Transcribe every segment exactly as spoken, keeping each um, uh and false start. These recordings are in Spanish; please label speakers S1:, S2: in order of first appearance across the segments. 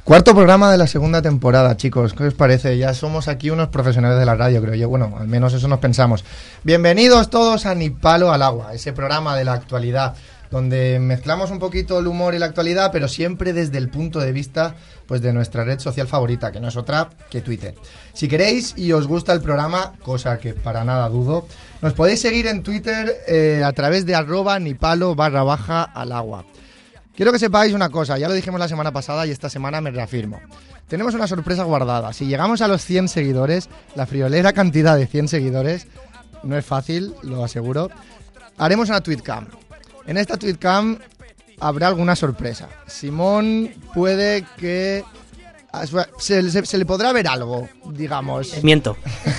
S1: Cuarto programa de la segunda temporada, chicos. ¿Qué os parece? Ya somos aquí unos profesionales de la radio, creo yo. Bueno, al menos eso nos pensamos. Bienvenidos todos a Ni Palo al Agua, ese programa de la actualidad, donde mezclamos un poquito el humor y la actualidad, pero siempre desde el punto de vista pues de nuestra red social favorita, que no es otra que Twitter. Si queréis y os gusta el programa, cosa que para nada dudo, nos podéis seguir en Twitter eh, a través de arroba nipalo barra baja al agua. Quiero que sepáis una cosa, ya lo dijimos la semana pasada y esta semana me reafirmo. Tenemos una sorpresa guardada. Si llegamos a los cien seguidores, la friolera cantidad de cien seguidores, no es fácil, lo aseguro, haremos una tweetcam. En esta tweetcam habrá alguna sorpresa. Simón puede que... Se, se, se le podrá ver algo, digamos.
S2: Miento.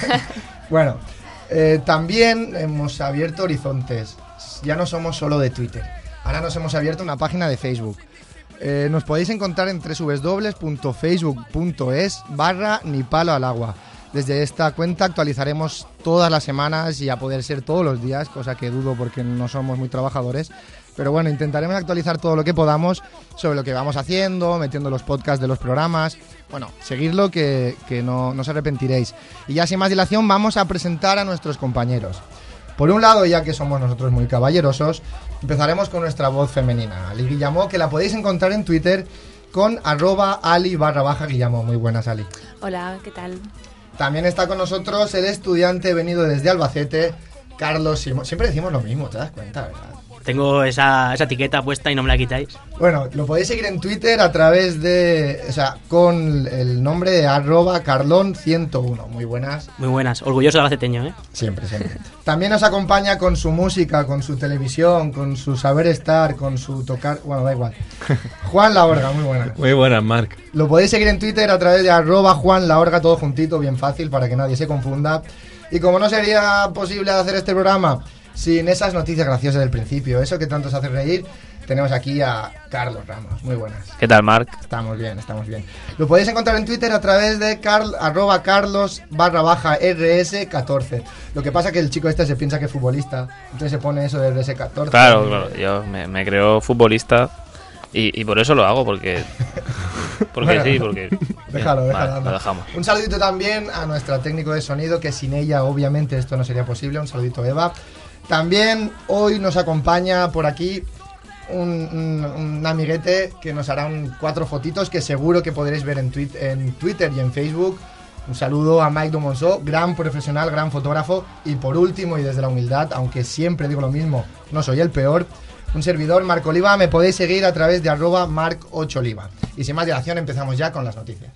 S1: Bueno, eh, también hemos abierto horizontes. Ya no somos solo de Twitter. Ahora nos hemos abierto una página de Facebook. Eh, nos podéis encontrar en doble u doble u doble u punto facebook punto es barra ni palo al agua. Desde esta cuenta actualizaremos todas las semanas y a poder ser todos los días, cosa que dudo porque no somos muy trabajadores. Pero bueno, intentaremos actualizar todo lo que podamos sobre lo que vamos haciendo, metiendo los podcasts de los programas. Bueno, seguidlo que, que no, no os arrepentiréis. Y ya sin más dilación vamos a presentar a nuestros compañeros. Por un lado, ya que somos nosotros muy caballerosos, empezaremos con nuestra voz femenina, Ali Guillamó, que la podéis encontrar en Twitter con arroba ali barra baja Guillamó. Muy buenas, Ali.
S3: Hola, ¿qué tal?
S1: También está con nosotros el estudiante venido desde Albacete, Carlos Simón. Siempre decimos lo mismo, te das cuenta, ¿verdad?
S2: Tengo esa, esa etiqueta puesta y no me la quitáis.
S1: Bueno, lo podéis seguir en Twitter a través de... O sea, con el nombre de arroba carlón ciento uno. Muy buenas.
S2: Muy buenas. Orgulloso de albaceteño, ¿eh?
S1: Siempre, siempre. También nos acompaña con su música, con su televisión, con su saber estar, con su tocar... Bueno, da igual. Juan Laorga, muy buenas.
S4: Muy buenas, Marc.
S1: Lo podéis seguir en Twitter a través de arroba Juan Laorga, todo juntito, bien fácil, para que nadie se confunda. Y como no sería posible hacer este programa sin esas noticias graciosas del principio, eso que tanto os hace reír, tenemos aquí a Carlos Ramos. Muy buenas.
S5: ¿Qué tal, Marc?
S1: Estamos bien, estamos bien. Lo podéis encontrar en Twitter a través de carl, arroba carlos barra baja rs catorce. Lo que pasa que el chico este se piensa que es futbolista, entonces se pone eso de rs catorce.
S5: Claro, claro. Yo me, me creo futbolista y, y por eso lo hago, porque... Porque bueno, sí, porque...
S1: Déjalo,
S5: bien,
S1: déjalo.
S5: Vale, lo dejamos.
S1: Un saludito también a nuestra técnico de sonido, que sin ella obviamente esto no sería posible. Un saludito, Eva. También hoy nos acompaña por aquí un, un, un amiguete que nos hará un, cuatro fotitos que seguro que podréis ver en, tweet, en Twitter y en Facebook. Un saludo a Mike Dumonceau, gran profesional, gran fotógrafo. Y por último, y desde la humildad, aunque siempre digo lo mismo, no soy el peor, un servidor, Marc Oliva. Me podéis seguir a través de arroba marc ocho oliva. Y sin más dilación empezamos ya con las noticias.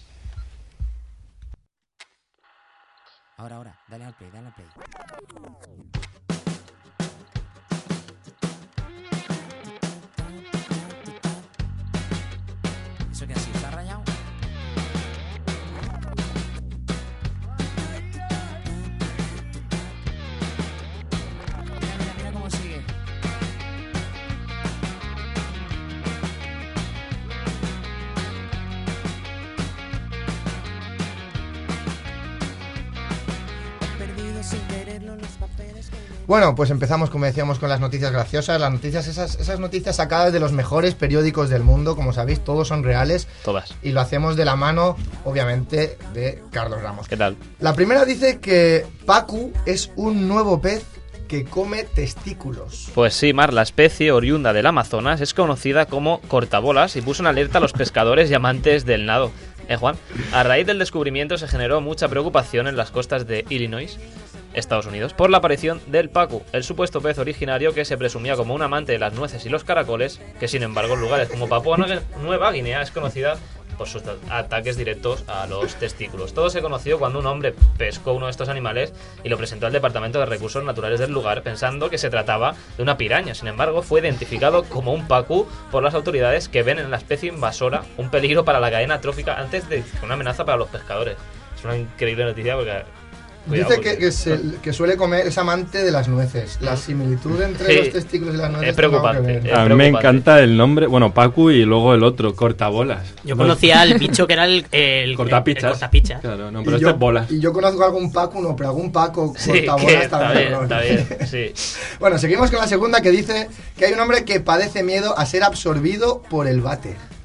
S6: Ahora, ahora, dale al play, dale al play. ¿Eso qué así? ¿Está rayado? Mira, mira, mira cómo sigue.
S1: Bueno, pues empezamos, como decíamos, con las noticias graciosas. Las noticias, esas, esas noticias sacadas de los mejores periódicos del mundo. Como sabéis, todos son reales.
S5: Todas.
S1: Y lo hacemos de la mano, obviamente, de Carlos Ramos.
S5: ¿Qué tal?
S1: La primera dice que Pacu es un nuevo pez que come testículos.
S5: Pues sí, Mar, la especie oriunda del Amazonas es conocida como cortabolas y puso en alerta a los pescadores y amantes del nado. ¿Eh, Juan? A raíz del descubrimiento se generó mucha preocupación en las costas de Illinois, Estados Unidos, por la aparición del pacu, el supuesto pez originario que se presumía como un amante de las nueces y los caracoles, que sin embargo en lugares como Papúa Nueva Guinea es conocida por sus ataques directos a los testículos. Todo se conoció cuando un hombre pescó uno de estos animales y lo presentó al Departamento de Recursos Naturales del lugar, pensando que se trataba de una piraña. Sin embargo, fue identificado como un pacu por las autoridades, que ven en la especie invasora un peligro para la cadena trófica antes de una amenaza para los pescadores. Es una increíble noticia porque... Cuidado,
S1: dice que, que, se, que suele comer, es amante de las nueces. La similitud entre sí, los testículos y las nueces
S5: es preocupante,
S1: es
S5: es
S4: a mí me encanta el nombre, bueno, Pacu y luego el otro, cortabolas.
S2: Yo conocía al bicho que era el, el,
S4: cortapichas.
S2: el cortapichas.
S4: Claro, no, pero
S1: y
S4: este
S1: yo,
S4: es bolas.
S1: Y yo conozco algún Pacu, no, pero algún Paco
S5: sí,
S1: cortabolas
S5: está
S1: también.
S5: bien,
S1: ¿no?
S5: está bien, sí.
S1: Bueno, seguimos con la segunda, que dice que hay un hombre que padece miedo a ser absorbido por el váter.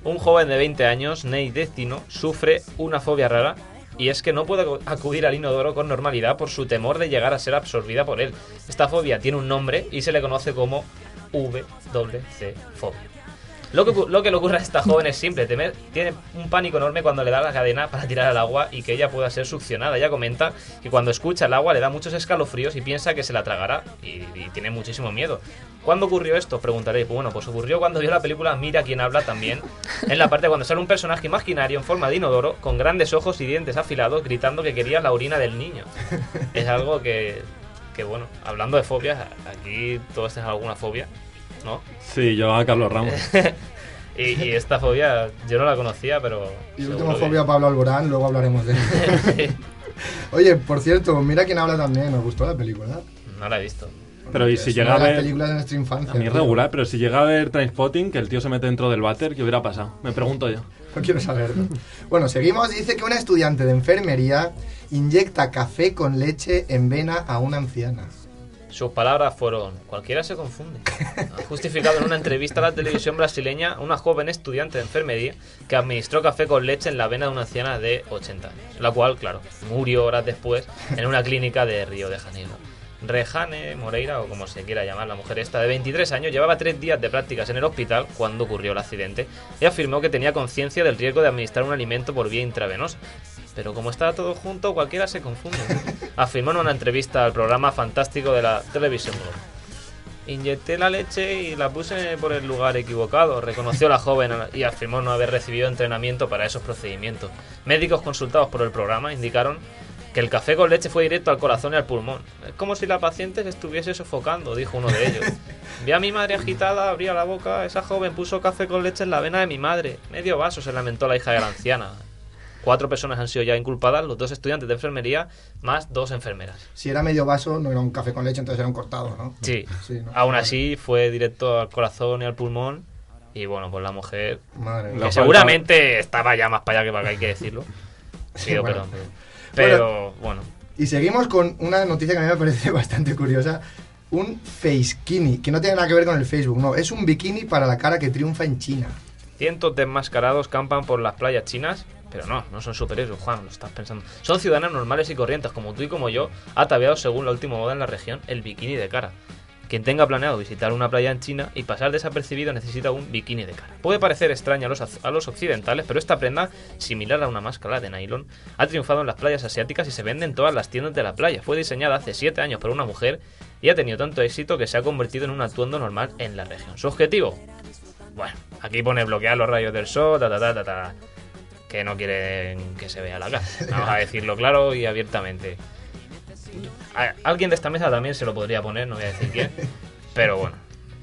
S5: Un joven de veinte años, Ney Destino, sufre una fobia rara y es que no puede acudir al inodoro con normalidad por su temor de llegar a ser absorbida por él. Esta fobia tiene un nombre y se le conoce como V W C fobia. Lo que, lo que le ocurre a esta joven es simple, temer, tiene un pánico enorme cuando le da la cadena para tirar al agua y que ella pueda ser succionada. Ella comenta que cuando escucha el agua le da muchos escalofríos y piensa que se la tragará y, y tiene muchísimo miedo. ¿Cuándo ocurrió esto? Preguntaréis. Bueno, pues ocurrió cuando vio la película Mira quién habla también, en la parte cuando sale un personaje imaginario en forma de inodoro con grandes ojos y dientes afilados gritando que quería la orina del niño. Es algo que, que bueno, hablando de fobias, aquí todos tienen alguna fobia, ¿no?
S4: Sí, yo a Carlos Ramos.
S5: y, y esta fobia yo no la conocía, pero...
S1: Y
S5: seguro
S1: última
S5: que-
S1: fobia a Pablo Alborán, luego hablaremos de él. Oye, por cierto, Mira quién habla también, nos gustó la película.
S5: No la he visto.
S4: Pero y
S1: Es
S4: si
S1: una
S4: llega a
S1: de las
S4: ver...
S1: películas de nuestra infancia.
S4: A mí es
S1: tío.
S4: regular, pero si llega a ver Trainspotting, que el tío se mete dentro del váter, ¿qué hubiera pasado? Me pregunto yo.
S1: No quiero saberlo. Bueno, seguimos. Dice que una estudiante de enfermería inyecta café con leche en vena a una anciana.
S5: Sus palabras fueron: cualquiera se confunde. Ha justificado en una entrevista a la televisión brasileña a una joven estudiante de enfermería que administró café con leche en la vena de una anciana de ochenta años, la cual, claro, murió horas después en una clínica de Río de Janeiro. Rejane Moreira, o como se quiera llamar la mujer esta, de veintitrés años, llevaba tres días de prácticas en el hospital cuando ocurrió el accidente y afirmó que tenía conciencia del riesgo de administrar un alimento por vía intravenosa. Pero como está todo junto, cualquiera se confunde. Afirmó en una entrevista al programa fantástico de la televisión. Inyecté la leche y la puse por el lugar equivocado, reconoció la joven y afirmó no haber recibido entrenamiento para esos procedimientos. Médicos consultados por el programa indicaron que el café con leche fue directo al corazón y al pulmón. Es como si la paciente se estuviese sofocando, dijo uno de ellos. Vi a mi madre agitada, abría la boca. Esa joven puso café con leche en la vena de mi madre. Medio vaso, se lamentó la hija de la anciana. Cuatro personas han sido ya inculpadas, los dos estudiantes de enfermería más dos enfermeras.
S1: Si era medio vaso, no era un café con leche, entonces era un cortado, ¿no?
S5: Sí,
S1: Sí, ¿no?
S5: aún así fue directo al corazón y al pulmón. Y bueno, pues la mujer,
S1: Madre mía.
S5: que
S4: La
S5: seguramente estaba ya más para allá que para acá, hay que decirlo. Pido
S1: bueno.
S5: perdón, pero- Pero bueno,
S1: Y seguimos con una noticia que a mí me parece bastante curiosa. Un facekini, que no tiene nada que ver con el Facebook, no. Es un bikini para la cara que triunfa en China.
S5: cientos de enmascarados campan por las playas chinas. Pero no, no son superhéroes, Juan, lo estás pensando. Son ciudadanos normales y corrientes, como tú y como yo, ataviados según la última moda en la región, el bikini de cara. Quien tenga planeado visitar una playa en China y pasar desapercibido necesita un bikini de cara. Puede parecer extraño a los, a los occidentales, pero esta prenda, similar a una máscara de nylon, ha triunfado en las playas asiáticas y se vende en todas las tiendas de la playa. Fue diseñada hace siete años por una mujer y ha tenido tanto éxito que se ha convertido en un atuendo normal en la región. ¿Su objetivo? Bueno, aquí pone bloquear los rayos del sol, ta ta ta ta ta. Que no quieren que se vea la cara. Vamos a decirlo claro y abiertamente. A- alguien de esta mesa también se lo podría poner, no voy a decir quién. Pero bueno.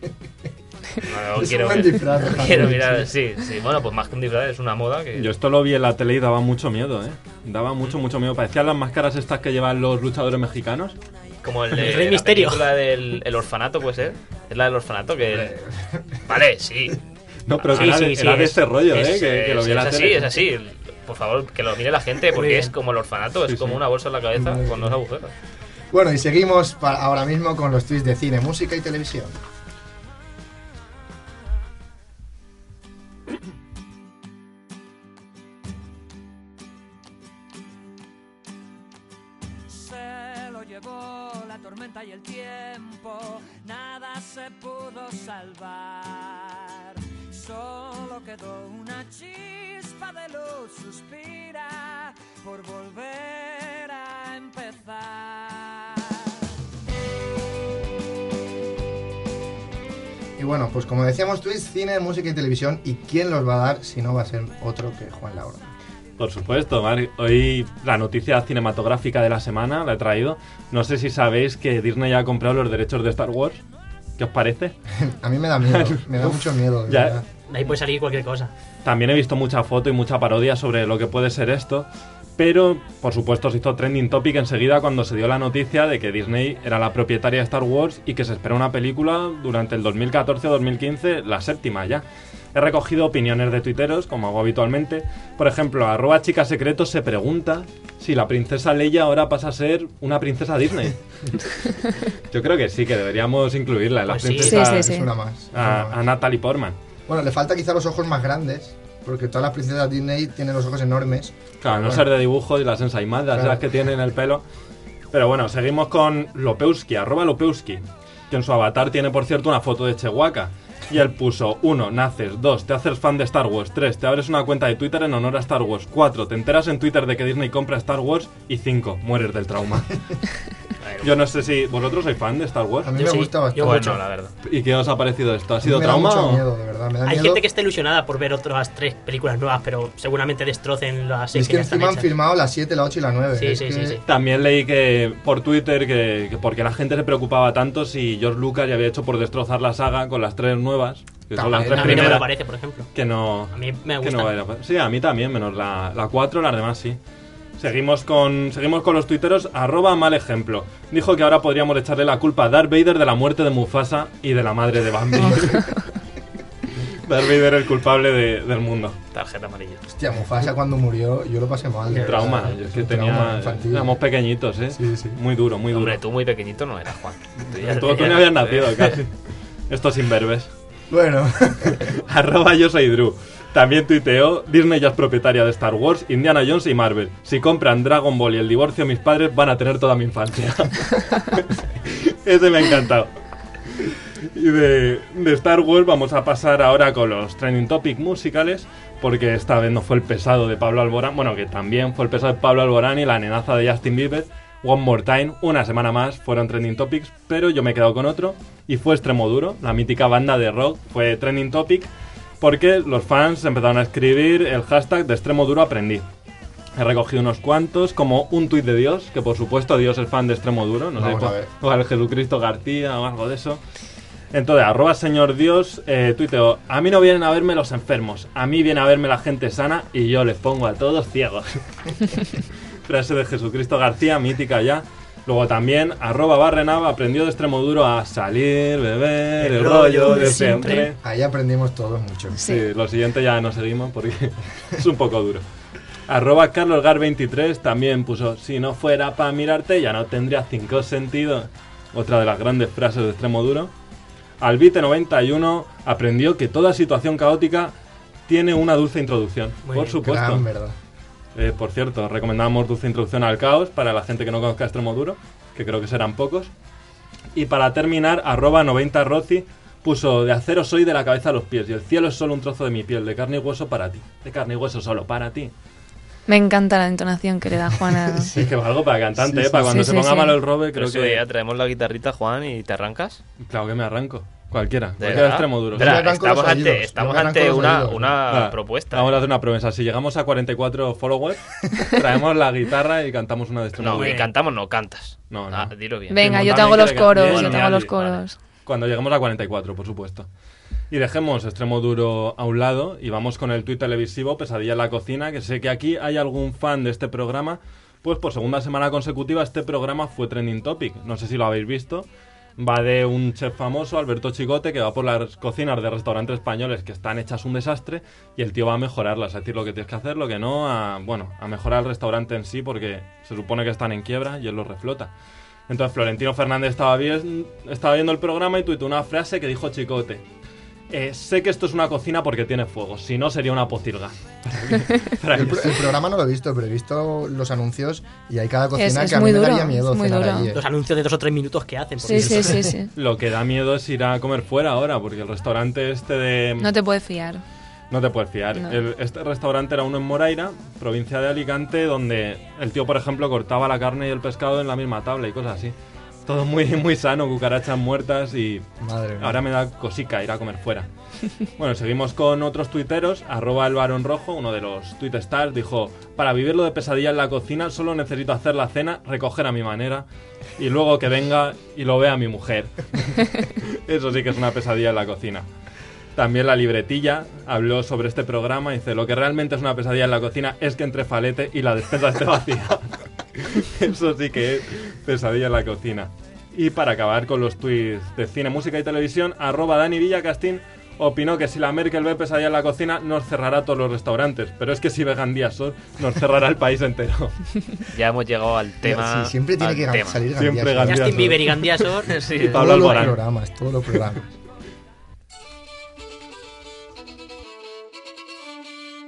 S5: No,
S1: Es
S5: quiero,
S1: un buen disfraz, déjame
S5: quiero
S1: decir.
S5: mirar, sí, sí. Bueno, pues más que un disfraz es una moda que...
S4: Yo esto lo vi en la tele y daba mucho miedo, ¿eh? Daba mucho, mucho miedo. Parecían las máscaras estas que llevan los luchadores mexicanos.
S5: Como el de
S2: El Rey
S5: la
S2: Misterio.
S5: película del el orfanato, puede ser. Es la del orfanato que... Vale, sí.
S4: No, pero que
S2: Sí,
S4: era,
S2: sí,
S4: de,
S2: sí,
S4: era de
S2: es-
S4: ese rollo,
S5: Es,
S4: ¿eh? Que, que lo
S5: es-
S4: vi en la
S5: es así,
S4: tele.
S5: es así. Por favor, que lo mire la gente porque
S2: bien.
S5: es como el orfanato,
S4: Sí,
S5: es como
S4: sí.
S5: una bolsa en la cabeza
S1: Madre
S5: con dos
S1: mía.
S5: agujeros.
S1: Bueno, y seguimos pa- ahora mismo con los tweets de cine, música y televisión.
S3: Se lo llevó la tormenta y el tiempo, nada se pudo salvar. Solo quedó una chispa de luz, suspira por volver a empezar.
S1: Y bueno, pues como decíamos, tweets, cine, música y televisión. ¿Y quién los va a dar si no va a ser otro que Juan Lauro?
S4: Por supuesto, Mar. Hoy la noticia cinematográfica de la semana la he traído. No sé si sabéis que Disney ha comprado los derechos de Star Wars. ¿Qué os parece?
S1: A mí me da miedo, me da mucho miedo. de
S4: Ya.
S1: verdad.
S2: De ahí puede salir cualquier cosa.
S4: También he visto mucha foto y mucha parodia sobre lo que puede ser esto. Pero, por supuesto, se hizo trending topic enseguida cuando se dio la noticia de que Disney era la propietaria de Star Wars y que se espera una película durante el dos mil catorce o dos mil quince, la séptima ya. He recogido opiniones de tuiteros, como hago habitualmente. Por ejemplo, arroba chica secretos se pregunta si la princesa Leia ahora pasa a ser una princesa Disney. Yo creo que sí, que deberíamos incluirla en la
S2: Pues sí.
S4: princesa
S7: Sí, sí, sí.
S1: Es una más. es una
S4: A,
S1: más.
S4: a Natalie Portman.
S1: Bueno, le falta quizá los ojos más grandes. porque todas las princesas Disney tienen los ojos enormes.
S4: Claro, no
S1: Bueno.
S4: ser de dibujo y las ensaimadas,
S1: Claro.
S4: esas que tienen en el pelo. Pero bueno, seguimos con Lopewski, arroba Lopewski, que en su avatar tiene, por cierto, una foto de Chewbacca. Y él puso: uno, naces. dos, te haces fan de Star Wars. tres, te abres una cuenta de Twitter en honor a Star Wars. cuatro, te enteras en Twitter de que Disney compra Star Wars. Y cinco, mueres del trauma. Yo no sé si vosotros sois fan de Star Wars.
S1: A mí
S2: Yo
S1: me
S2: sí,
S1: gusta
S2: yo
S1: bastante.
S5: Bueno,
S2: mucho.
S5: la verdad.
S4: ¿Y qué os ha parecido esto? ¿Ha sido
S1: me da
S4: trauma
S1: mucho
S4: o...?
S1: miedo, de verdad. Me da
S2: Hay
S1: miedo.
S2: gente que está ilusionada por ver otras tres películas nuevas, pero seguramente destrocen las
S1: Y
S2: seis
S1: es
S2: que
S1: que
S2: ya están
S1: encima han
S2: hechas.
S1: filmado las siete, la ocho y la nueve.
S2: Sí,
S1: es
S2: sí,
S1: que-
S2: sí, sí.
S4: También leí que por Twitter que, que porque la gente se preocupaba tanto si George Lucas ya había hecho por destrozar la saga con las tres nuevas, que son las
S1: También,
S4: tres
S2: A mí no me
S4: primeras,
S2: lo parece, por ejemplo.
S4: que no...
S2: A mí me
S4: que
S2: gusta.
S4: no vale la pena. Sí, a mí también, menos la, la cuatro, las demás sí. Seguimos con, seguimos con los tuiteros, arroba mal ejemplo. Dijo que ahora podríamos echarle la culpa a Darth Vader de la muerte de Mufasa y de la madre de Bambi. Darth Vader el culpable de- del mundo.
S5: Tarjeta amarilla.
S1: Hostia, Mufasa cuando murió, yo lo pasé mal. de
S2: Un
S4: Trauma,
S1: verdad,
S4: yo es
S1: un
S4: que
S1: trauma
S4: tenía...
S1: infantil.
S4: Éramos pequeñitos, ¿eh?
S1: Sí, sí.
S4: Muy duro, muy duro.
S5: Hombre, tú muy pequeñito no eras, Juan. Tú ya-
S4: Tú, tú
S5: ya-
S4: ni habías nacido casi. Estos imberbes.
S1: Bueno,
S4: Arroba yo soy Drew. También tuiteó: Disney ya es propietaria de Star Wars, Indiana Jones y Marvel. Si compran Dragon Ball y el divorcio de mis padres, van a tener toda mi infancia. Ese me ha encantado. Y de, de Star Wars vamos a pasar ahora con los trending topic musicales, porque esta vez no fue el pesado de Pablo Alborán, bueno, que también fue el pesado de Pablo Alborán y la nenaza de Justin Bieber. One More Time, una semana más fueron trending topics, pero yo me he quedado con otro, y fue Extremoduro, la mítica banda de rock, fue trending topic, porque los fans empezaron a escribir el hashtag de Extremoduro aprendí. He recogido unos cuantos, como un tuit de Dios, que por supuesto Dios es fan de Extremoduro, no sé,
S1: Vamos a ver.
S4: o al Jesucristo García o algo de eso. Entonces, arroba señor Dios, eh, tuiteo: a mí no vienen a verme los enfermos, a mí viene a verme la gente sana y yo les pongo a todos ciegos. Frase de Jesucristo García, mítica ya. Luego también, arroba Barrenava aprendió de Extremoduro a salir, beber, el,
S2: El
S4: rollo
S2: rollo
S4: de
S2: de
S4: siempre.
S2: siempre.
S1: ahí aprendimos todos mucho.
S4: Sí, lo siguiente ya no seguimos porque es un poco duro. Arroba carlosgar veintitrés también puso: si no fuera para mirarte ya no tendría cinco sentidos. Otra de las grandes frases de Extremoduro. Albite noventa y uno aprendió que toda situación caótica tiene una dulce introducción.
S2: Muy
S4: por
S2: bien.
S4: supuesto.
S1: Gran verdad.
S4: Eh, por cierto, recomendamos Dulce Introducción al Caos para la gente que no conozca Extremoduro, que creo que serán pocos. Y para terminar, arroba noventa Rozi puso: de acero soy de la cabeza a los pies y el cielo es solo un trozo de mi piel, de carne y hueso para ti. De carne y hueso solo para ti.
S7: Me encanta la entonación que le da Juana.
S4: Es que valgo para cantante,
S1: Sí,
S4: ¿eh? Para
S1: sí,
S4: cuando
S7: sí,
S4: se
S7: sí,
S4: ponga
S7: sí.
S4: malo el robe,
S5: Pero
S4: creo
S5: si
S4: que...
S5: ya traemos la guitarrita, Juan, y te arrancas.
S4: Claro que me arranco. Cualquiera.
S5: ¿De
S4: Cualquiera
S5: verdad?
S4: Extremoduro.
S7: Pues
S5: Espera,
S1: Yo me arranco los
S5: estamos ante,
S1: oídos,
S5: estamos
S1: yo me arranco
S5: ante
S1: los
S5: una,
S1: oídos.
S5: una
S4: Ah,
S5: propuesta.
S4: Vamos a
S5: ¿eh?
S4: hacer una promesa. Si llegamos a cuarenta y cuatro followers, traemos la guitarra y cantamos una de
S5: No,
S4: Extremoduro.
S5: y cantamos, no cantas.
S4: No, no.
S5: Ah, dilo bien.
S7: Venga,
S4: Sí,
S7: yo te hago
S4: montaña
S7: los
S4: que-
S7: coros,
S4: Bien,
S7: yo te
S4: bien,
S7: hago los
S4: bien,
S7: coros.
S4: Cuando lleguemos a cuarenta y cuatro, por supuesto. Y dejemos Extremoduro a un lado y vamos con el tuit televisivo Pesadilla en la cocina, que sé que aquí hay algún fan de este programa, pues por segunda semana consecutiva este programa fue trending topic. No sé si lo habéis visto. Va de un chef famoso, Alberto Chicote, que va por las cocinas de restaurantes españoles que están hechas un desastre y el tío va a mejorarlas, a decir lo que tienes que hacer, lo que no, a, bueno, a mejorar el restaurante en sí porque se supone que están en quiebra y él los reflota. Entonces Florentino Fernández estaba, bien, estaba viendo el programa y tuiteó una frase que dijo Chicote: eh, sé que esto es una cocina porque tiene fuego, si no sería una pocilga. Para
S1: El,
S4: ellos.
S1: pro- el programa no lo he visto, pero he visto los anuncios y hay cada cocina
S7: Es- es
S1: que a mí
S7: muy
S1: me
S7: duro,
S1: daría miedo
S7: es muy
S1: cenar
S7: duro.
S1: allí, eh.
S2: Los anuncios de dos o tres minutos que hacen. porque
S7: Sí,
S2: eso-
S7: sí, sí, sí.
S4: Lo que da miedo es ir a comer fuera ahora, porque el restaurante este de...
S7: No te puedes fiar.
S4: No te puedes fiar.
S7: No.
S4: El- este restaurante era uno en Moraira, provincia de Alicante, donde el tío, por ejemplo, cortaba la carne y el pescado en la misma tabla y cosas así. Todo muy, muy sano, cucarachas muertas y...
S1: Madre mía.
S4: Ahora me da cosica ir a comer fuera. Bueno, seguimos con otros tuiteros. Arroba el varón rojo, uno de los tweet stars, dijo: para vivirlo de pesadilla en la cocina solo necesito hacer la cena, recoger a mi manera y luego que venga y lo vea mi mujer. Eso sí que es una pesadilla en la cocina. También la libretilla habló sobre este programa y dice: lo que realmente es una pesadilla en la cocina es que entre falete y la despensa esté vacía. Eso sí que es pesadilla en la cocina. Y para acabar con los tweets de cine, música y televisión, arroba Dani Villacastín opinó que si la Merkel ve pesadilla en la cocina nos cerrará todos los restaurantes, pero es que si ve Gandía Sol nos cerrará el país entero.
S5: Ya hemos llegado al tema.
S1: Sí, siempre tiene
S5: al
S1: que gan-
S5: tema.
S1: salir
S4: Siempre
S1: Gandía.
S4: Gandía.
S2: Justin Bieber y Gandía Sor.
S5: Sí,
S4: Y Pablo
S1: Todos los
S4: Alborán.
S1: programas, todos los programas.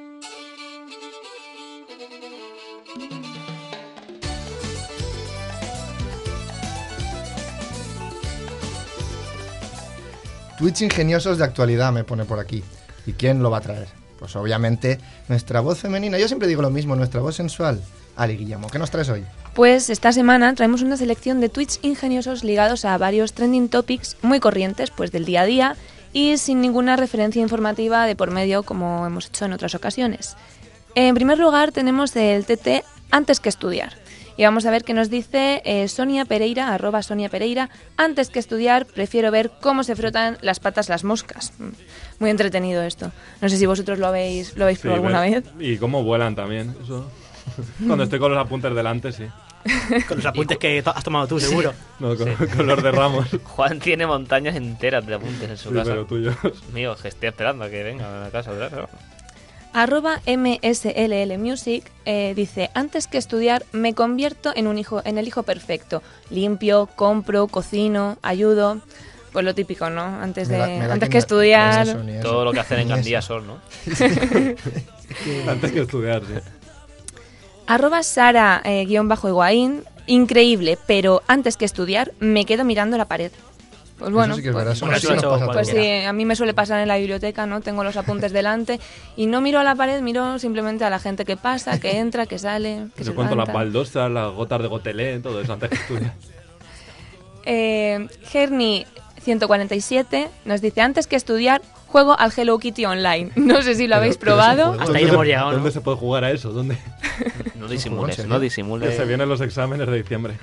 S1: Tweets ingeniosos de actualidad me pone por aquí. ¿Y quién lo va a traer? Pues obviamente nuestra voz femenina. Yo siempre digo lo mismo, nuestra voz sensual. Ali Guillermo, ¿qué nos traes hoy?
S7: Pues esta semana traemos una selección de tweets ingeniosos ligados a varios trending topics muy corrientes, pues del día a día y sin ninguna referencia informativa de por medio como hemos hecho en otras ocasiones. En primer lugar tenemos el T T antes que estudiar. Y vamos a ver qué nos dice eh, Sonia Pereira, arroba Sonia Pereira. Antes que estudiar, prefiero ver cómo se frotan las patas las moscas. Muy entretenido esto. No sé si vosotros lo habéis, lo habéis
S4: Sí,
S7: probado alguna
S4: ver-
S7: vez.
S4: Y cómo vuelan también. Eso. Cuando estoy con los apuntes delante, sí.
S2: Con los apuntes que to- has tomado tú, seguro.
S4: No, con, con los de Ramos. Sí,
S5: Juan tiene montañas enteras de apuntes en su casa.
S4: pero tuyos.
S5: Mío, que estoy esperando a que venga a casa otra vez.
S7: Arroba M S L L Music eh, dice, antes que estudiar me convierto en un hijo, en el hijo perfecto. Limpio, compro, cocino, ayudo. Pues lo típico, ¿no? Antes, de,
S1: Me da- me da
S7: antes
S1: que
S7: que
S1: ni-
S7: estudiar...
S1: ni eso, ni eso.
S5: Todo lo que hacen en
S1: Ni eso.
S5: Gandía Sol, ¿no?
S4: Antes que estudiar, sí.
S7: Arroba Sara eh, guión bajo Higuaín, increíble, pero antes que estudiar me quedo mirando la pared. Pues bueno,
S1: Eso sí que es
S7: pues,
S1: verdad, eso
S2: bueno,
S1: sí
S2: eso
S1: nos
S2: lo he
S1: pasa
S2: hecho
S1: a
S7: pues
S1: todos.
S7: sí, a mí me suele pasar en la biblioteca, ¿no? Tengo los apuntes delante y no miro a la pared, miro simplemente a la gente que pasa, que entra, que sale, que
S4: Yo
S7: se
S4: cuento las
S7: levanta.
S4: baldosas, las gotas de gotelé, todo eso antes que estudiar.
S7: Eh, Herni ciento cuarenta y siete nos dice, antes que estudiar, juego al Hello Kitty Online. No sé si lo habéis
S1: pero es un
S7: probado.
S1: juego.
S2: Hasta ahí no hemos llegado, ¿no?
S4: ¿Dónde se puede jugar a eso? ¿Dónde?
S5: No
S1: ¿en
S5: disimules,
S1: serio?
S5: no
S4: Que
S5: disimules.
S4: se vienen los exámenes de diciembre.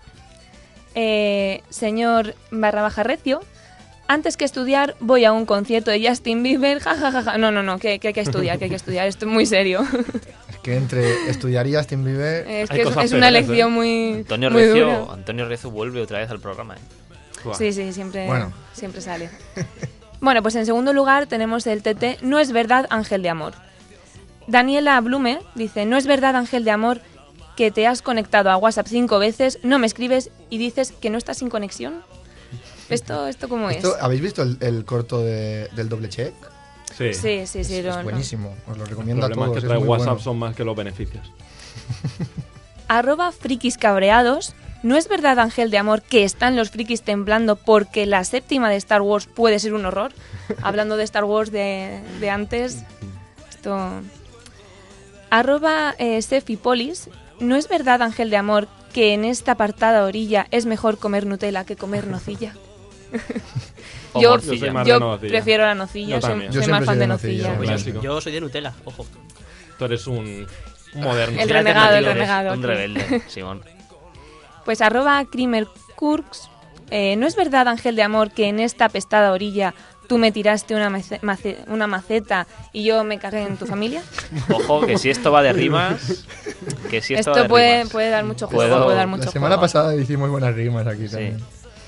S7: Eh, señor barra baja recio, antes que estudiar voy a un concierto de Justin Bieber, jajajaja. No, no, no, que, que hay que estudiar, que hay que estudiar. Esto es muy serio.
S1: Es que entre estudiar y Justin Bieber...
S7: Es
S4: Hay
S7: que es,
S4: cosas
S7: es una
S4: peores,
S7: lección
S4: ¿eh?
S7: muy,
S5: Antonio
S7: muy
S5: Recio,
S7: dura.
S5: Antonio Recio vuelve otra vez al programa, ¿eh?
S4: Buah.
S7: Sí, sí, siempre,
S1: Bueno.
S7: siempre sale. Bueno, pues en segundo lugar tenemos el T T, no es verdad, ángel de amor. Daniela Blume dice, no es verdad, ángel de amor, que te has conectado a WhatsApp cinco veces, no me escribes y dices que no estás sin conexión. ¿Esto, esto cómo es?
S1: Esto, ¿Habéis visto el, el corto de- del doble check?
S4: Sí.
S7: Sí, sí, sí.
S1: Es,
S7: no,
S1: es
S7: no.
S1: buenísimo, os lo
S4: El
S1: recomiendo a
S4: problema
S1: todos.
S4: es que
S1: es
S4: trae
S1: muy
S4: WhatsApp
S1: bueno.
S4: son más que los beneficios.
S7: Arroba frikis cabreados. ¿No es verdad, ángel de amor, que están los frikis temblando porque la séptima de Star Wars puede ser un horror? Hablando de Star Wars de, de antes. Esto... Arroba eh, Sefipolis. ¿No es verdad, ángel de amor, que en esta apartada orilla es mejor comer Nutella que comer nocilla?
S5: O
S7: yo
S5: morcilla.
S4: Yo soy más
S7: yo
S4: de nocilla.
S7: prefiero la nocilla,
S4: Yo
S7: soy,
S4: también.
S7: soy
S1: Yo
S7: más
S1: siempre
S7: fan
S1: soy
S7: de
S1: de nocilla,
S7: nocilla.
S1: soy
S2: Oye,
S4: clásico.
S2: yo soy de Nutella, ojo.
S4: Tú eres un, un moderno.
S7: El
S2: Sí,
S7: renegado, el
S2: alternativo,
S7: renegado.
S5: Un
S7: aquí.
S5: rebelde, Simón.
S7: Pues arroba Krimerkurks. Eh, ¿No es verdad, ángel de amor, que en esta apestada orilla tú me tiraste una, mace- mace- una maceta y yo me cagué en tu familia?
S5: Ojo, que si esto va de rimas, que si esto, va
S7: Esto
S5: de
S7: puede,
S5: rimas.
S7: puede dar mucho juego,
S5: Puedo-
S7: puede dar
S1: La
S7: mucho
S1: semana
S7: juego.
S1: pasada hicimos buenas rimas aquí
S5: Sí.
S1: también.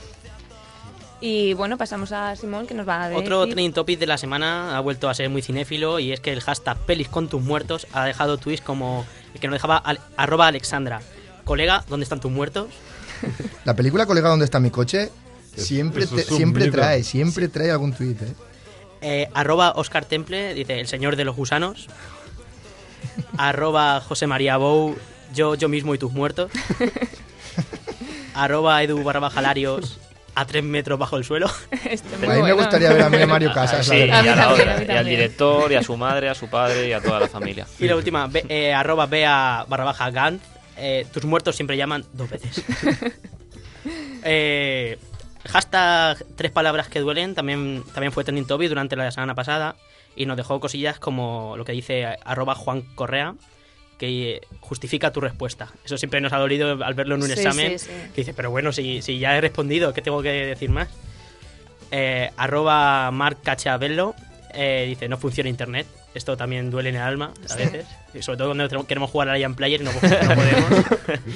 S7: Y bueno, pasamos a Simón, que nos va a decir.
S2: Otro trending topic de la semana ha vuelto a ser muy cinéfilo y es que el hashtag pelis con tus muertos ha dejado tweets como el que nos dejaba al- arroba Alexandra. Colega, ¿dónde están tus muertos?
S1: La película Colega, ¿dónde está mi coche? Siempre,
S4: eso
S1: te-
S4: es un
S1: siempre
S4: mito.
S1: trae, siempre trae algún tuit, ¿eh?
S2: Eh, arroba Oscar Temple, dice el señor de los gusanos. Arroba José María Bou, yo, yo mismo y tus muertos. Arroba Edu barra Bajalarios, a tres metros bajo el suelo.
S7: Este,
S1: A
S7: muy
S1: mí me
S7: bueno.
S1: gustaría ver a mí a Mario Casas.
S5: Sí,
S1: la
S5: y,
S1: verdad.
S5: a la
S7: A mí también,
S5: otra,
S7: a mí
S5: y al
S7: también.
S5: director, y a su madre, a su padre y a toda la familia.
S2: Y la última, be- eh, arroba Bea barra baja Gantz, eh, tus muertos siempre llaman dos veces. eh, hashtag tres palabras que duelen también, también fue trending topic durante la semana pasada y nos dejó cosillas como lo que dice arroba Juan Correa, que justifica tu respuesta. Eso siempre nos ha dolido al verlo en un
S7: Sí,
S2: examen.
S7: sí, sí.
S2: Que dice, pero bueno, si, si ya he respondido, ¿qué tengo que decir más? Eh, arroba Marc Cachabello, eh, dice, no funciona internet. Esto también duele en el alma a veces. Y sobre todo cuando tenemos- queremos jugar a Lion Player y no, no podemos.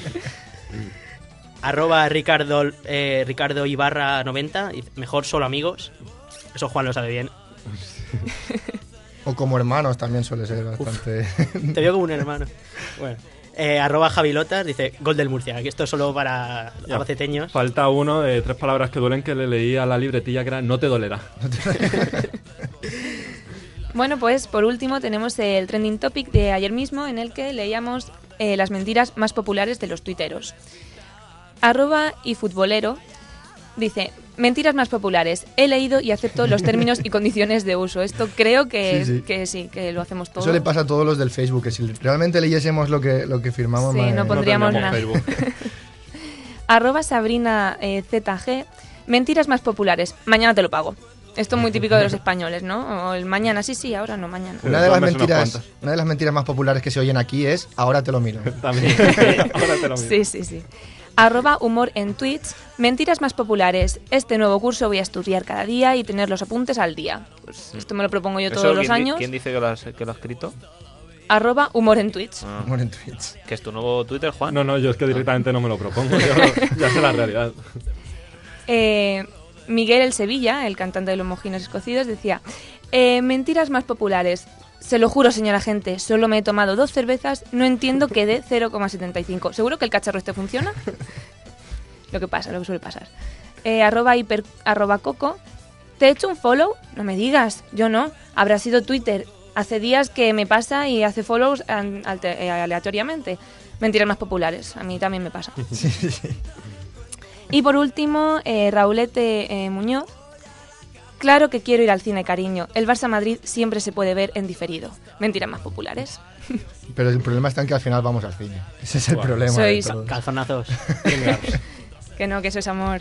S2: arroba Ricardo, eh, Ricardo Ibarra noventa, dice, mejor solo amigos. Eso Juan lo sabe bien.
S1: O como hermanos también suele ser bastante...
S2: Te veo como un hermano. Bueno. Eh, arroba Javilotas, dice, gol del Murcia. Aquí esto es solo para
S4: Ya.
S2: albaceteños.
S4: Falta uno de tres palabras que duelen que le leí a la libretilla que era no te dolerá.
S7: Bueno, pues por último tenemos el trending topic de ayer mismo en el que leíamos eh, las mentiras más populares de los tuiteros. Arroba y futbolero dice, mentiras más populares. He leído y acepto los términos y condiciones de uso. Esto creo que
S1: Sí, sí.
S7: que, sí, que lo hacemos todos.
S1: Eso le pasa a todos los del Facebook, que si realmente leyésemos lo que, lo que firmamos...
S7: Sí,
S1: madre
S7: no
S1: mía.
S7: pondríamos
S4: tendríamos
S7: nada.
S4: Facebook.
S7: Arroba Sabrina eh, Z G. Mentiras más populares. Mañana te lo pago. Esto es muy típico de los españoles, ¿no? O el mañana, sí, sí, ahora no, mañana.
S1: Una de, las
S4: Duermes unas
S1: mentiras,
S4: cuantas.
S1: una de las mentiras más populares que se oyen aquí es ahora te lo miro.
S4: También. Ahora te lo miro.
S7: Sí, sí, sí. Arroba humor en Twitch. Mentiras más populares. Este nuevo curso voy a estudiar cada día y tener los apuntes al día. Pues esto me lo propongo yo
S5: ¿Eso
S7: todos los
S5: quién di-
S7: años.
S5: ¿Quién dice que lo, has, que lo ha escrito?
S7: Arroba humor en Twitch.
S5: Ah,
S1: Humor en Twitch.
S5: ¿Que es tu nuevo Twitter, Juan?
S4: No, no, yo es que directamente no me lo propongo. Yo ya sé la realidad.
S7: Eh, Miguel el Sevilla, el cantante de los Mojines Escocidos, decía, eh, mentiras más populares. Se lo juro, señora gente, solo me he tomado dos cervezas, no entiendo que dé cero coma setenta y cinco. ¿Seguro que el cacharro este funciona? Lo que pasa, lo que suele pasar. Eh, arroba hiper, arroba coco. ¿Te he hecho un follow? No me digas, yo no. Habrá sido Twitter. Hace días que me pasa y hace follows an- alte- eh, aleatoriamente. Mentiras más populares, a mí también me pasa.
S1: Sí, sí, sí.
S7: Y por último, eh, Raulete eh, Muñoz. Claro que quiero ir al cine, cariño. El Barça Madrid siempre se puede ver en diferido. Mentiras más populares.
S1: Pero el problema está en que al final vamos al cine. Ese es el
S4: Bueno,
S1: problema.
S7: sois-
S1: de todo.
S2: Calzonazos.
S7: Que no, que eso es amor.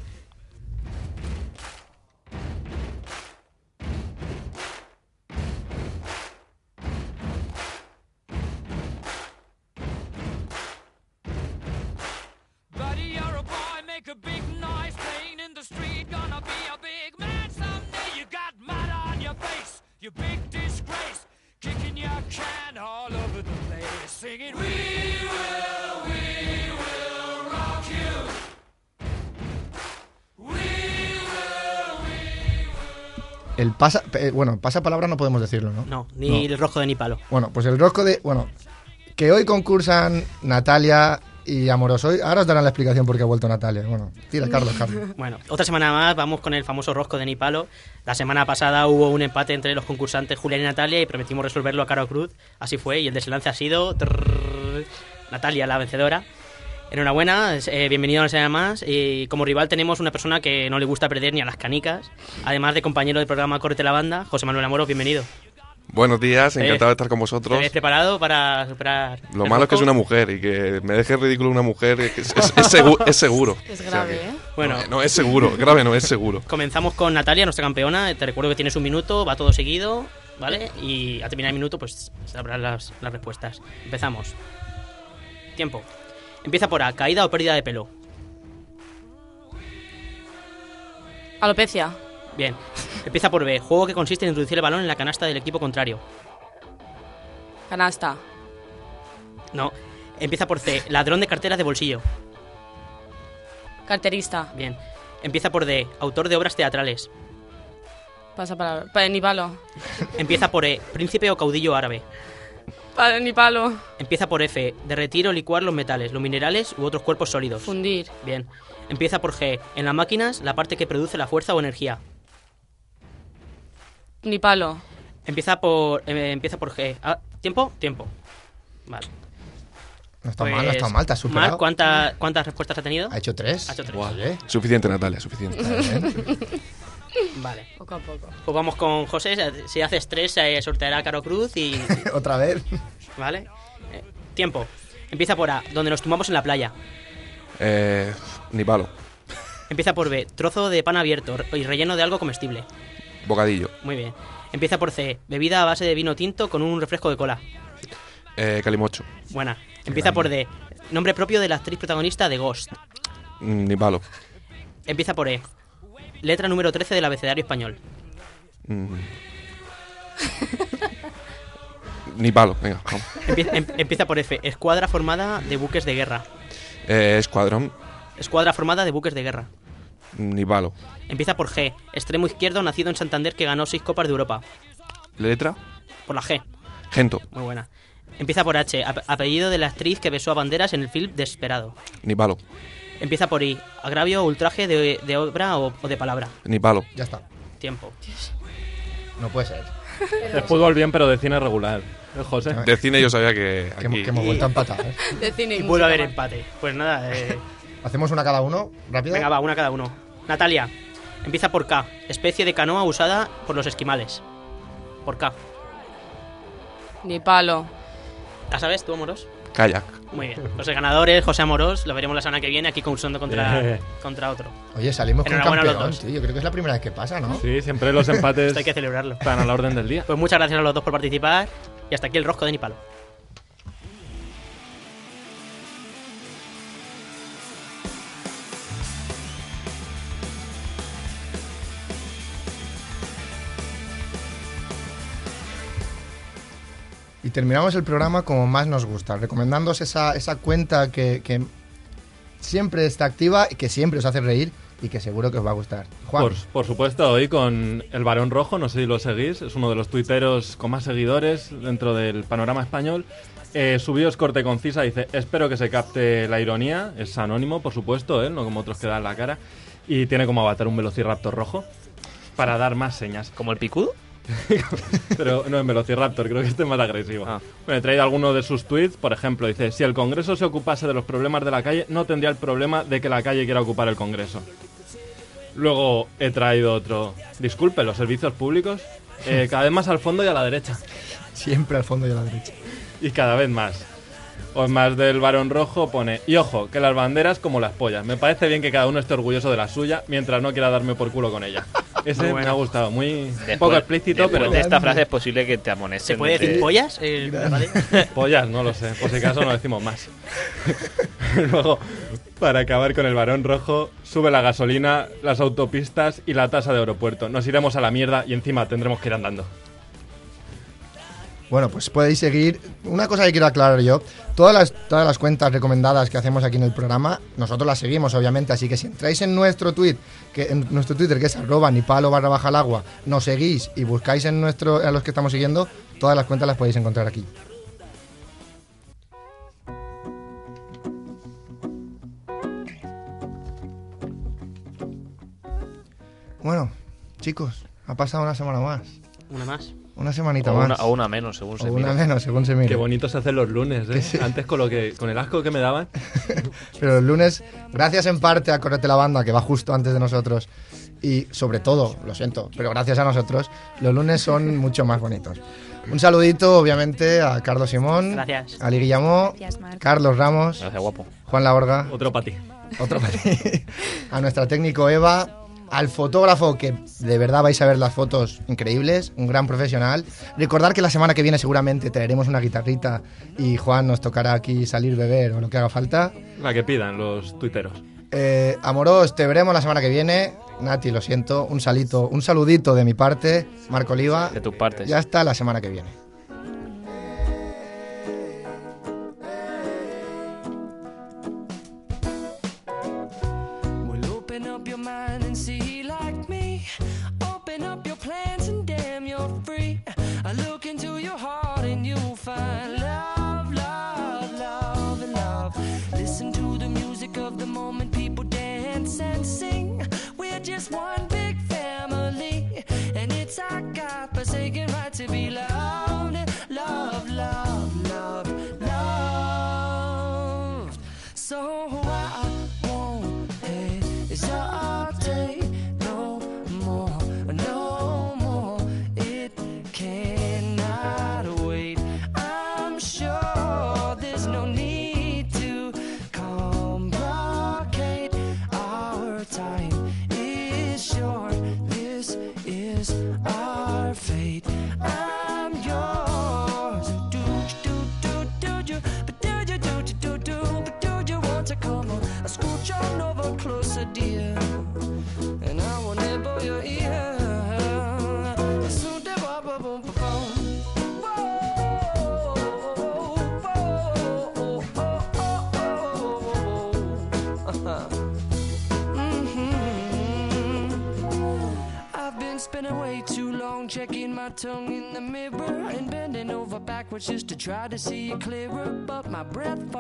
S3: Buddy, you're a boy, make a big noise, playing in the street, gonna be a big man someday. You got mud on your face, you big disgrace, kicking your can all over the place, singing, we will, we will rock you. We will, we will.
S1: El pasa, eh, bueno, pasa palabra no podemos decirlo, ¿no?
S2: No, ni el rojo de ni palo.
S1: Bueno, pues el rosco de... Bueno, que hoy concursan Natalia y Amoroso. Hoy- Ahora os darán la explicación por qué ha vuelto Natalia. Bueno, tira, Carlos, Carlos.
S2: Bueno, otra semana más vamos con el famoso rosco de ni palo. La semana pasada hubo un empate entre los concursantes Julián y Natalia y prometimos resolverlo a cara o cruz. Así fue y el desenlace ha sido trrr, Natalia, la vencedora. Enhorabuena, eh, bienvenido a una semana más. Y como rival tenemos una persona que no le gusta perder ni a las canicas. Además de compañero del programa Córrete la Banda, José Manuel Amorós, bienvenido.
S8: Buenos días,
S2: Eh,
S8: encantado de estar con
S2: ¿Te
S8: vosotros.
S2: ves preparado para superar?
S8: Lo
S2: el
S8: malo es que es
S2: rosco?
S8: una mujer y que me deje ridículo una mujer es, es, es segu- es seguro.
S6: Es
S8: O sea
S6: grave,
S8: que-
S6: ¿eh?
S2: Bueno,
S8: No, no, es seguro, grave no, es seguro.
S2: comenzamos con Natalia, nuestra campeona. Te recuerdo que tienes un minuto, va todo seguido, ¿vale? Y al terminar el minuto, pues sabrás las, las respuestas. Empezamos. Tiempo. Empieza por A, caída o pérdida de pelo.
S6: Alopecia.
S2: Bien. Empieza por B, juego que consiste en introducir el balón en la canasta del equipo contrario.
S6: Canasta.
S2: No. Empieza por C, ladrón de carteras de bolsillo.
S6: Carterista.
S2: Bien. Empieza por D, autor de obras teatrales.
S6: Pasa palabra. Pa- ni palo.
S2: Empieza por E, príncipe o caudillo árabe.
S6: Pa- ni palo.
S2: Empieza por F, derretir o licuar los metales, los minerales u otros cuerpos sólidos.
S6: Fundir.
S2: Bien. Empieza por G, en las máquinas, la parte que produce la fuerza o energía.
S6: Ni palo.
S2: Empieza por eh, empieza por G. Ah, ¿Tiempo? Tiempo. Vale.
S1: No está
S2: Pues,
S1: mal, no está mal, te has superado.
S2: Marc, ¿cuánta- ¿cuántas respuestas ha tenido?
S1: Ha hecho tres.
S2: Ha hecho tres.
S1: Vale.
S8: Suficiente, Natalia, suficiente.
S1: Está bien.
S2: Vale.
S6: Poco a poco.
S2: Pues vamos con José. Si haces tres, eh, sorteará Caro Cruz y...
S1: Otra vez.
S2: ¿Vale? Eh, tiempo. Empieza por A, donde nos tumbamos en la playa.
S8: Eh, ni palo,
S2: Empieza por B, trozo de pan abierto y relleno de algo comestible.
S8: bocadillo,
S2: Muy bien. Empieza por C, bebida a base de vino tinto con un refresco de cola.
S8: eh, calimocho,
S2: Buena. Empieza por D, nombre propio de la actriz protagonista de Ghost.
S8: mm, ni palo,
S2: Empieza por E, letra número trece del abecedario español.
S8: mm, ni palo, venga, vamos.
S2: Empie- em- empieza por F, escuadra formada de buques de guerra.
S8: Eh, escuadrón,
S2: Escuadra formada de buques de guerra.
S8: ni palo,
S2: Empieza por G, extremo izquierdo nacido en Santander que ganó seis copas de Europa.
S8: letra,
S2: Por la G.
S8: gento,
S2: Muy buena. Empieza por H, ap- apellido de la actriz que besó a Banderas en el film Desperado.
S8: ni palo,
S2: Empieza por I, agravio o ultraje de, de obra o, o de palabra.
S8: ni palo,
S1: Ya está.
S2: Tiempo.
S1: No puede ser.
S4: De fútbol bien, pero de cine regular. ¿Eh, José?
S8: De cine yo sabía que
S1: Que,
S8: aquí...
S1: que hemos vuelto a empatar. ¿eh?
S6: De cine y
S2: Y vuelve a haber
S6: música más.
S2: empate. Pues nada, eh,
S1: Hacemos una cada uno, rápido.
S2: venga, va, una cada uno. Natalia, empieza por K. Especie de canoa usada por los esquimales. Por K.
S6: Ni palo.
S2: ¿La sabes tú, Amorós?
S8: Kayak.
S2: Muy bien. Los ganadores, José Amorós, lo veremos la semana que viene aquí concursando contra,
S4: Eh.
S2: contra otro.
S1: Oye, salimos con
S2: Enhorabuena a los
S1: campeón,
S2: dos.
S1: tío. Yo creo que es la primera vez que pasa, ¿no?
S4: Sí, siempre los empates
S2: Esto hay que celebrarlo.
S4: están a la orden del día.
S2: Pues muchas gracias a los dos por participar y hasta aquí el rosco de Nipalo.
S1: Y terminamos el programa como más nos gusta, recomendándoos esa, esa cuenta que, que siempre está activa y que siempre os hace reír y que seguro que os va a gustar. Juan,
S4: Por, por supuesto, hoy con el Barón Rojo, no sé si lo seguís, es uno de los tuiteros con más seguidores dentro del panorama español. Eh, subió es corte concisa, dice, espero que se capte la ironía, es anónimo, por supuesto, ¿eh? No como otros que dan la cara, y tiene como avatar un velociraptor rojo para dar más señas.
S5: ¿Como el picudo?
S4: Pero no en Velociraptor, creo que este es más agresivo.
S5: Ah.
S4: Bueno, he traído algunos de sus tweets. Por ejemplo, dice: si el Congreso se ocupase de los problemas de la calle, no tendría el problema de que la calle quiera ocupar el Congreso. Luego he traído otro. Disculpe, los servicios públicos, eh, cada vez más al fondo y a la derecha.
S1: siempre al fondo y a la derecha.
S4: Y cada vez más. O más del Barón Rojo pone: y ojo, que las banderas como las pollas. Me parece bien que cada uno esté orgulloso de la suya mientras no quiera darme por culo con ella. Ese
S2: Muy bueno.
S4: me ha gustado, muy un
S5: Después-
S4: poco explícito,
S5: después
S4: pero
S5: de esta frase es posible que te amonesten.
S2: ¿Se puede
S5: de-
S2: decir pollas? Eh, ¿vale?
S4: pollas, no lo sé. Por si acaso no decimos más. Luego, para acabar con el Barón Rojo, sube la gasolina, las autopistas y la tasa de aeropuerto. Nos iremos a la mierda y encima tendremos que ir andando.
S1: Bueno, pues podéis seguir. Una cosa que quiero aclarar yo: todas las, todas las cuentas recomendadas que hacemos aquí en el programa, nosotros las seguimos, obviamente. Así que si entráis en nuestro tweet, que en nuestro Twitter, que es arroba nipalo barra baja al agua, nos seguís y buscáis en nuestro, a los que estamos siguiendo, todas las cuentas las podéis encontrar aquí. Bueno, chicos, ha pasado una semana más.
S2: Una más.
S1: Una semanita
S5: O
S1: más.
S5: una, o una menos, según se
S1: O una
S5: mire.
S1: menos, según se mire.
S4: Qué bonito se hacen los lunes, ¿eh? Antes con lo que con el asco que me daban.
S1: Pero el lunes, gracias en parte a Correte la Banda, que va justo antes de nosotros, y sobre todo, lo siento, pero gracias a nosotros, los lunes son mucho más bonitos. Un saludito, obviamente, a Carlos Simón,
S2: Gracias.
S1: a Ali Guillamó,
S7: Gracias, Marc.
S1: Carlos Ramos,
S5: Gracias, guapo.
S1: Juan Laorga,
S4: Otro para ti.
S1: otro para ti, a nuestra técnico Eva, al fotógrafo, que de verdad vais a ver las fotos increíbles, un gran profesional. Recordar que la semana que viene seguramente traeremos una guitarrita y Juan nos tocará aquí salir, beber o lo que haga falta.
S4: La que pidan los tuiteros.
S1: Eh, Amorós, te veremos la semana que viene. Nati, lo siento, un salito, un saludito de mi parte. Marco Oliva,
S5: De tus partes.
S1: ya está la semana que viene.
S3: Well, open up your mind and see like me. Open up your plans and damn, you're free. I look into your heart and you'll find love, love, love, and love. Listen to the music of the moment, people dance and sing. We're just one big family, and it's our God-forsaken right to be loved, love, love, love, love. So I won't hesitate no more, no more. It cannot wait. I'm sure there's no need to complicate. Our time is short. This is our fate. I'm yours. Do do do do do, but do you do do do do, but do you want to come on? I scooch on over closer, dear, and I will nibble your ear. Soon to ba ba boom ba boom. I've been spending way too long checking my tongue in the mirror and bending over backwards just to try to see it clearer, but my breath